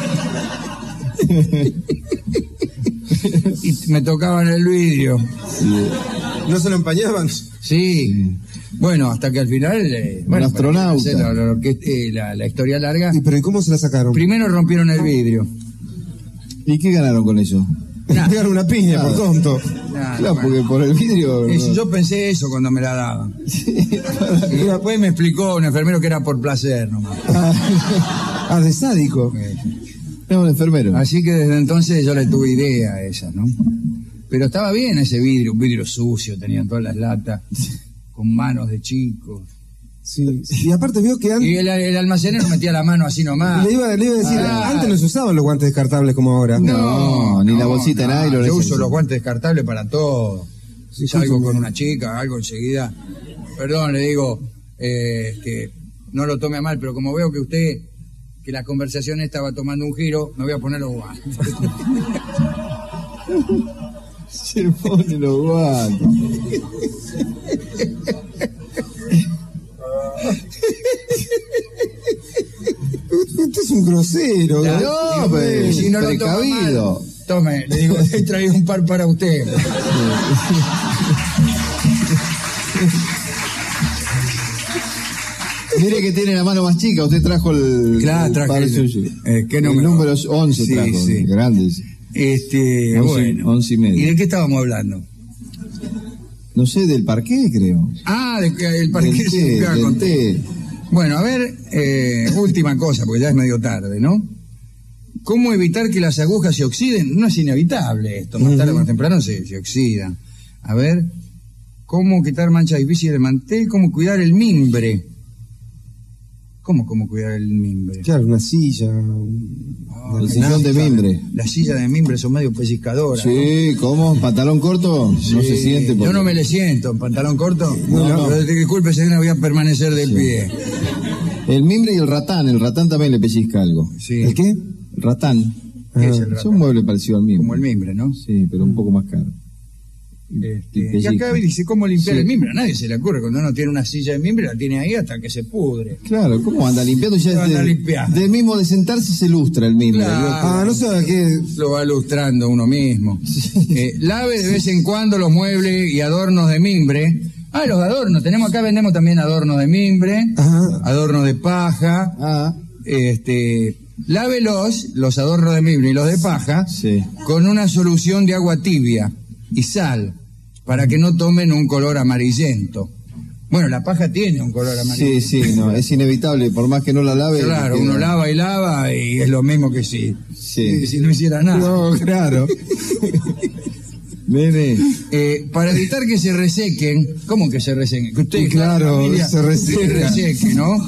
S1: Y me tocaban el vidrio.
S2: ¿No se lo empañaban?
S1: Sí. Bueno, hasta que al final... eh, bueno,
S3: astronauta.
S1: para hacer lo- lo que, eh, la, la historia larga.
S2: ¿Y pero ¿y cómo se la sacaron?
S1: Primero rompieron el vidrio.
S3: ¿Y qué ganaron con eso?
S1: Nada.
S2: Pegaron una piña,
S3: Nada.
S2: por tonto.
S1: Nada,
S3: Claro,
S1: bueno.
S3: porque por el vidrio.
S1: Eso,
S3: no.
S1: yo pensé eso cuando me la daban. Y después me explicó un enfermero que era por placer nomás.
S2: Ah, de sádico.
S1: Eh,
S3: Era un enfermero.
S1: Así que desde entonces yo le tuve idea a esa, ¿no? Pero estaba bien ese vidrio, un vidrio sucio, tenían todas las latas, con manos de chicos.
S2: Sí. Y aparte vio que antes...
S1: Y el, el almacenero metía la mano así nomás.
S2: Le iba, le iba a decir,
S1: Ah.
S2: antes no se usaban los guantes descartables como ahora.
S3: No, ni la bolsita de nylon,
S1: Yo
S3: esa,
S1: uso
S3: esa.
S1: los guantes descartables para todo. Si
S2: Sí,
S1: salgo
S2: sí,
S1: con
S2: sí.
S1: una chica, algo enseguida. Perdón, le digo, eh, que no lo tome a mal, pero como veo que usted, que la conversación estaba tomando un giro, me voy a poner los guantes.
S3: Se pone los guantes.
S2: Usted es un grosero.
S1: Ya,
S2: ¿eh?
S3: No, pues,
S1: si no lo toma
S3: precavido.
S1: mal, tome, le digo, he traído un par para usted.
S3: Mire que tiene la mano más chica, usted trajo el,
S1: Claro,
S3: el
S1: traje
S3: par
S1: el-
S3: suyo.
S1: eh, ¿qué
S3: el
S1: número?
S3: número once
S1: Sí,
S3: trajo,
S1: sí.
S3: grandes.
S1: Este,
S3: Once-
S1: bueno.
S3: once y medio.
S1: de qué estábamos hablando?
S3: No sé, del parqué, creo.
S1: Ah, de que el parque
S3: Del
S1: se
S3: té,
S1: me
S3: del
S1: conté.
S3: té.
S1: Bueno, a ver, eh, última cosa, porque ya es medio tarde, ¿no? ¿Cómo evitar que las agujas se oxiden? No es inevitable esto, más tarde o más temprano se, se oxidan. A ver, ¿cómo quitar manchas difíciles de mantel? ¿Cómo cuidar el mimbre? ¿Cómo, cómo cuidar el mimbre?
S2: Claro, una silla. un-
S1: Ah,
S3: El
S2: una
S3: sillón de
S2: nafta.
S3: mimbre.
S1: Las sillas de mimbre son medio pellizcadoras. ¿no?
S3: Sí, ¿cómo? ¿Pantalón corto? No
S1: Sí,
S3: se siente.
S1: Yo
S3: porque-
S1: no me le siento, en pantalón corto.
S3: No, no.
S1: Pero, disculpe, señora, voy a permanecer de pie.
S3: El mimbre y el ratán. El ratán también le pellizca algo.
S1: Sí.
S2: ¿El qué?
S3: El ratán.
S1: ¿Qué es
S2: Ah,
S1: el
S3: Es
S1: ratán?
S3: un mueble parecido al mimbre.
S1: Como el mimbre, ¿no?
S3: Sí, pero un poco más caro.
S1: Este, y acá dice cómo limpiar sí. el mimbre. A nadie se le ocurre cuando uno tiene una silla de mimbre, la tiene ahí hasta que se pudre.
S3: Claro, ¿cómo anda limpiando? Ya
S1: anda
S3: de,
S1: limpiando.
S3: de mismo de sentarse se lustra el mimbre.
S1: Claro.
S2: Ah, no sabe qué.
S1: Lo va lustrando uno mismo. Sí. Eh, lave de vez en cuando los muebles y adornos de mimbre. Ah, los adornos. Tenemos acá, vendemos también adornos de mimbre, ajá. adornos de paja.
S3: Ah.
S1: Este, lávelos, los adornos de mimbre y los de paja,
S3: sí.
S1: con una solución de agua tibia y sal, para que no tomen un color amarillento. Bueno, la paja tiene un color amarillento.
S3: Sí, sí, no, es inevitable, por más que no la lave.
S1: Claro, uno no... lava y lava y es lo mismo que si,
S3: sí.
S1: si no hiciera nada.
S2: No, claro.
S1: Nene. Eh, para evitar que se resequen, ¿cómo que se resequen? Que ustedes,
S2: claro, familia, se resequen,
S1: reseque, ¿no?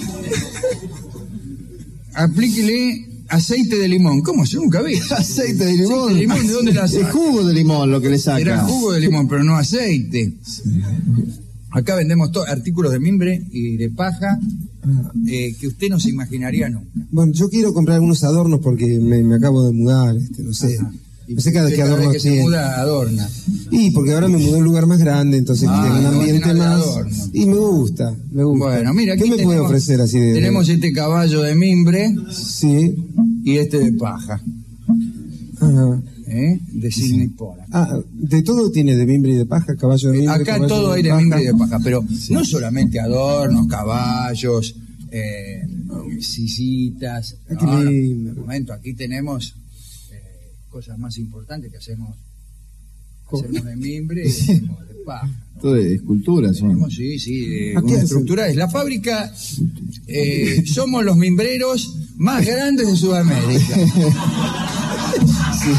S1: Aplíquele aceite de limón. ¿Cómo? Yo nunca vi.
S3: ¿Aceite de limón?
S1: ¿Aceite de limón? ¿De dónde la saca?
S3: El jugo de limón lo que le saca.
S1: Era jugo de limón, pero no aceite. Sí. Acá vendemos todo, artículos de mimbre y de paja eh, que usted no se imaginaría nunca.
S2: Bueno, yo quiero comprar algunos adornos porque me, me acabo de mudar, este, no sé.
S1: Ajá.
S2: No sé cada, cada
S1: adorno
S2: que
S1: se muda, adorna.
S2: Y porque ahora me mudé a un lugar más grande, entonces
S1: ah,
S2: tiene un ambiente más.
S1: Adorno.
S2: Y me gusta, me gusta.
S1: Bueno, mira, aquí
S2: ¿qué me
S1: tenemos,
S2: puede ofrecer así de.?
S1: Tenemos este caballo de mimbre.
S2: Sí.
S1: Y este de paja.
S2: Ajá.
S1: ¿Eh? De Sidney Pollack.
S2: Ah, de todo tiene de mimbre y de paja, caballo de mimbre.
S1: Acá todo hay de mimbre y de paja, pero sí. no solamente adornos, caballos, eh, sillitas.
S2: Ah,
S1: no, no, un momento, aquí tenemos cosas más importantes que hacemos, hacemos de mimbre y hacemos de paja, ¿no?
S3: Todo de esculturas, ¿no?
S1: Sí, sí, de una estructura. Es la fábrica, eh, somos los mimbreros más grandes de Sudamérica. Sí.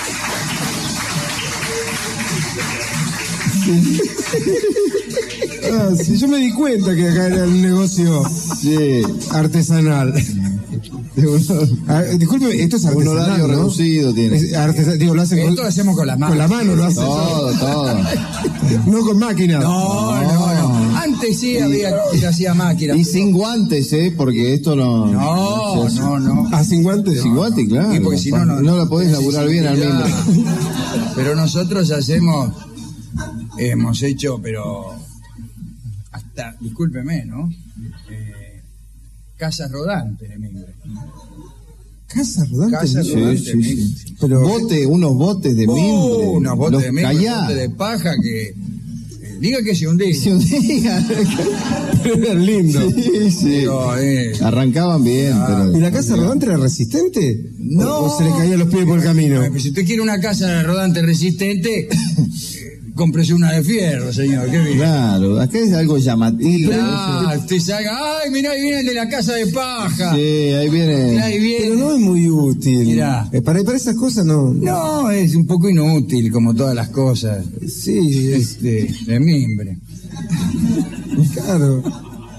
S2: Sí. Ah, sí, yo me di cuenta que acá era un negocio sí. artesanal. Ah, disculpe, esto es artesanal,
S3: un horario
S2: ¿no?
S3: reducido tiene.
S2: Es artesanal, digo, lo hacen
S1: esto
S2: con,
S1: lo hacemos con la mano.
S2: Con la mano lo hacen.
S3: Todo, todo.
S2: No con máquina.
S1: No, no, no. Antes sí había que hacía máquina.
S3: Y sin guantes, ¿eh? Porque esto no...
S1: No, no, no.
S2: ¿Ah, sin guantes?
S3: Sin guantes, claro.
S1: Y porque si no, no,
S3: no la podés laburar bien al mimbre.
S1: Pero nosotros hacemos, hemos hecho, pero hasta, discúlpeme, ¿no? Eh, casas rodantes de mimbre.
S2: ¿Casa rodante?
S1: Casa
S2: sí,
S1: rodante
S2: sí,
S1: de
S2: sí.
S1: mimbre.
S2: Pero,
S3: bote, unos botes de mimbre.
S1: Oh, unos botes
S3: los
S1: de mimbre,
S3: callá.
S1: botes de paja que... Eh, diga que se hundía.
S3: Se hundía.
S2: Pero era lindo.
S3: Sí, sí.
S1: Pero, eh,
S3: arrancaban bien.
S1: Ah,
S3: pero...
S2: ¿Y la casa rodante era resistente?
S1: No.
S2: ¿O, o se le caían los pies por el camino?
S1: Si usted quiere una casa rodante resistente... cómprese una de fierro, señor. ¿Qué bien?
S3: Claro, acá es algo llamativo.
S1: Claro, usted salga, ay, mirá, ahí viene el de la casa de paja.
S3: Sí, ahí viene.
S1: Ahí viene.
S2: Pero no es muy útil.
S1: Mirá.
S2: Eh, para, para esas cosas no.
S1: No, es un poco inútil, como todas las cosas.
S2: Sí, es...
S1: Este, de mimbre.
S2: Claro.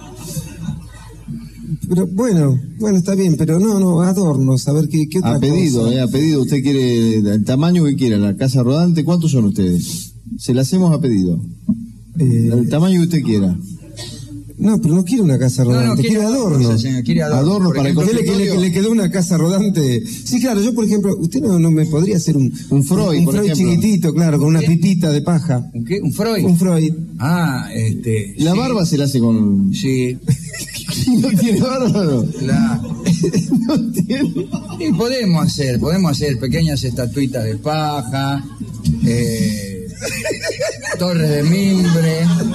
S2: Pero bueno, bueno, está bien, pero no, no, adornos, a ver qué, qué otra
S3: A pedido,
S2: cosa.
S3: eh, a pedido. Usted quiere el tamaño que quiera, la casa rodante, ¿cuántos son ustedes? Se la hacemos a pedido.
S2: Eh,
S3: El tamaño que usted quiera.
S2: No, pero no quiere una casa rodante,
S1: No, no,
S2: quiere,
S1: quiere
S2: adornos.
S1: cosas, señor, quiere adornos.
S3: Adornos
S1: Por
S3: para el
S1: ejemplo,
S2: ¿Qué le, que le, le quedó una casa rodante? Sí, claro, yo por ejemplo, usted no, no me podría hacer un,
S3: Un Freud,
S2: un
S3: por
S2: Freud
S3: ejemplo.
S2: chiquitito, claro, con una pipita de paja.
S1: ¿Un qué? ¿Un Freud?
S2: Un Freud.
S1: Ah, este...
S3: La
S1: sí,
S3: barba se la hace con...
S1: Sí,
S3: ¿No tiene barba no?
S1: claro.
S3: No tiene...
S1: Y podemos hacer, podemos hacer pequeñas estatuitas de paja, eh, torres de mimbre.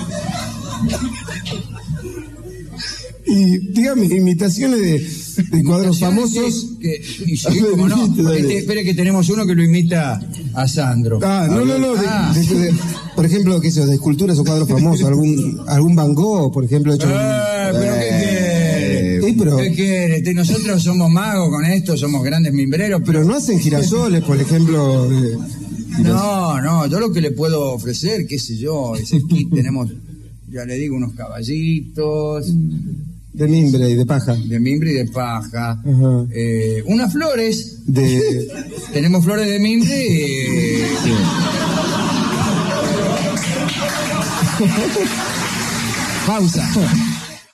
S2: Y dígame, imitaciones de, de cuadros famosos.
S1: Que, que, y sí, cómo no. Este, espere que tenemos uno que lo imita a Sandro.
S2: Ah, no, no, no. De,
S1: Ah.
S2: de- de- por ejemplo, qué sé yo, de esculturas o cuadros famosos. Algún, algún Van Gogh, por ejemplo, hecho.
S1: Eh, pero ¿qué
S3: Eh,
S1: quiere?
S2: eh, pero-
S1: ¿Qué quiere? Este, Nosotros somos magos con esto, somos grandes mimbreros, pero...
S2: Pero no hacen girasoles, por ejemplo. eh,
S1: No, no, yo lo que le puedo ofrecer, qué sé yo, es aquí tenemos, ya le digo, unos caballitos
S2: de mimbre y de paja.
S1: de mimbre y de paja,
S2: Ajá.
S1: eh, unas flores,
S2: De.
S1: tenemos flores de mimbre y... Pausa.